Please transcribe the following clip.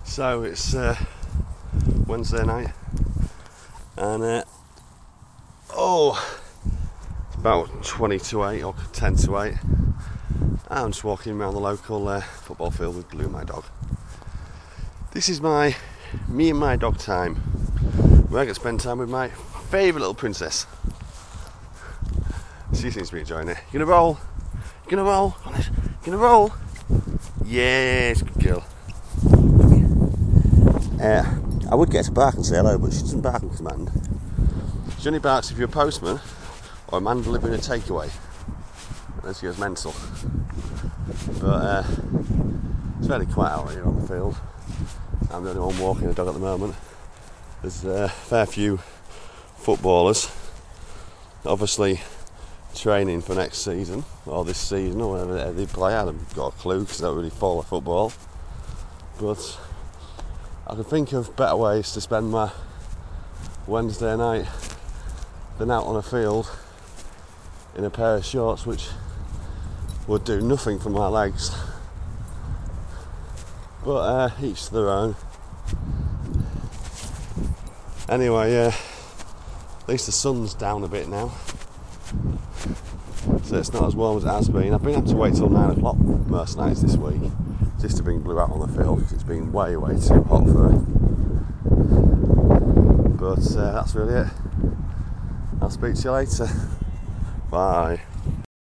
So it's Wednesday night, and it's about 20 to 8 or 10 to 8. I'm just walking around the local football field with Blue, my dog. This is me and my dog time, where I get to spend time with my favourite little princess. She seems to be enjoying it. You gonna roll? You gonna roll? You gonna roll? Yes, good girl. I would get to bark and say hello, but she doesn't bark on command. She only barks if you're a postman or a man delivering a takeaway. And she goes mental. But it's fairly quiet out here on the field. I'm the only one walking the dog at the moment. There's a fair few footballers, obviously training for next season, or this season, or whenever they play. I haven't got a clue because I don't really follow football. But I can think of better ways to spend my Wednesday night than out on a field in a pair of shorts which would do nothing for my legs. But each to their own. Anyway, at least the sun's down a bit now, so it's not as warm as it has been. I've been having to wait till 9 o'clock most nights this week just to bring Blue out on the field because it's been way too hot for her. But that's really it. I'll speak to you later. Bye.